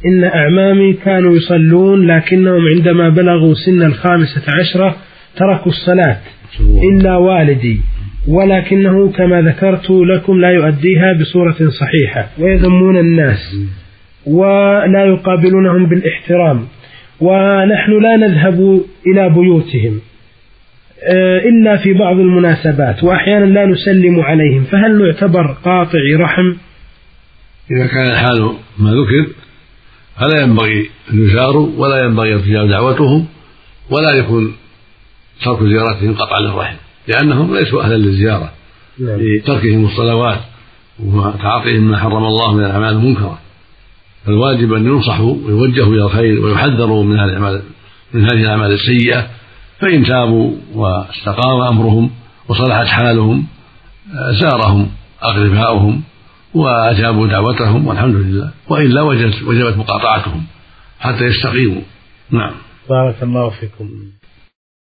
إن أعمامي كانوا يصلون لكنهم عندما بلغوا سن 15 تركوا الصلاة إلا والدي، ولكنه كما ذكرت لكم لا يؤديها بصورة صحيحة، ويذمون الناس ولا يقابلونهم بالاحترام، ونحن لا نذهب إلى بيوتهم إلا في بعض المناسبات، وأحيانا لا نسلم عليهم، فهل نعتبر قاطع رحم؟ إذا كان الحال ما ذكر فلا ينبغي أن يزاروا ولا ينبغي ارتجال دعوتهم، ولا يكون ترك زيارتهم قطعا للرحم، لأنهم ليسوا أهلا للزيارة لتركهم الصلوات وتعاطيهم ما حرم الله من الأعمال المنكرة. فالواجب أن ينصحوا ويوجهوا إلى الخير ويحذروا من هذه الأعمال السيئة، فإن تابوا واستقام أمرهم وصلحت حالهم زارهم أقرباؤهم وأجابوا دعوتهم والحمد لله، وإلا وجبت مقاطعتهم حتى يستقيموا. نعم. بارك الله فيكم.